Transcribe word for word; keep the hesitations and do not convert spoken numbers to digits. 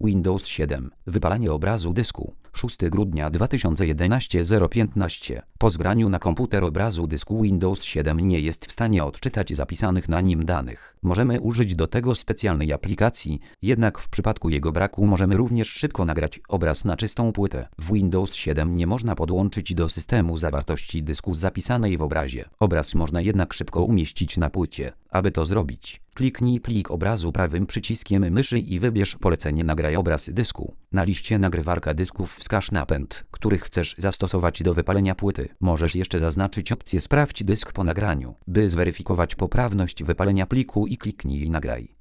Windows siedem. Wypalanie obrazu dysku. szóstego grudnia dwa tysiące jedenastego zero piętnaście. Po zgraniu na komputer obrazu dysku Windows siedem nie jest w stanie odczytać zapisanych na nim danych. Możemy użyć do tego specjalnej aplikacji, jednak w przypadku jego braku możemy również szybko nagrać obraz na czystą płytę. W Windows siedem nie można podłączyć do systemu zawartości dysku zapisanej w obrazie. Obraz można jednak szybko umieścić na płycie. Aby to zrobić, kliknij plik obrazu prawym przyciskiem myszy i wybierz polecenie Nagraj obraz dysku. Na liście nagrywarka dysków wskaż napęd, który chcesz zastosować do wypalenia płyty. Możesz jeszcze zaznaczyć opcję Sprawdź dysk po nagraniu, by zweryfikować poprawność wypalenia pliku i kliknij Nagraj.